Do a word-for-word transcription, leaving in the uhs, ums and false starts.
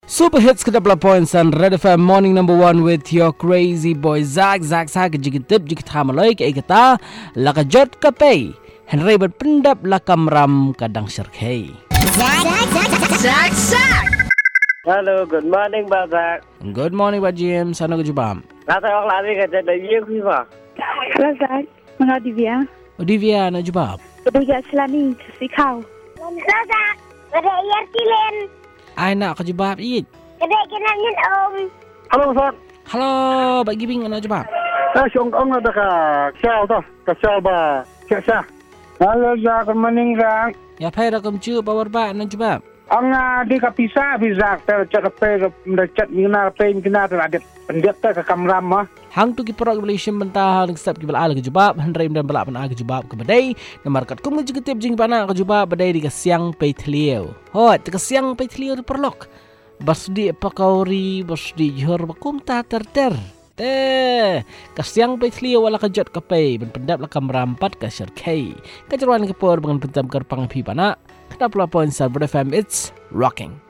Super hits ke double points on Red F M morning number one with your crazy boy Zak Zak Zak jigit tip jigit hamaloi ke ikata laka jot kape Henry berpendap lakam ram kadang syarkhei. Zak Zak Zak Zak. Hello, good morning, Ba Zak. Good morning, Ba Jim. Sana ke jubam? Nata orang lari kerja dari yang siapa? Hello, Zak. Mana Divya? Oh, Divya nak jubam? Divya Selani, si kau. Hello, Zak. Ada air kilen. Ai nak ke jubam it. Kedai kenalin Om. Halo, Zak. Halo, Ba Gibing nak jubam? Ah, siang ang ada ka. Sial dah, ka sial ba. Sial sial. Halo, Zak. Good morning, Zak. Ya pai rakam cu power ba nak jubam? Ang di ka pisa bisa ter cat pe cat mina pe mina ter adet pendiat ter ka kamram mah. Hang tu ki product relation mentah hang step ki bala ke jubab Henry dan bala pan ke jubab ke badai nomor kat kum juga tip jing pana ke jubab badai di kasiang pe tlieu. Hot ke kasiang pe tlieu perlok. Bas di pakauri bas di jor bakum ta ter ter. Eh, kasiang pe tlieu wala ka jot ka pe ben pendap la kam rampat ka syarkai. Kajarwan ke por dengan pentam ker pangapi pana. Kedap la poin sa F M it's rocking.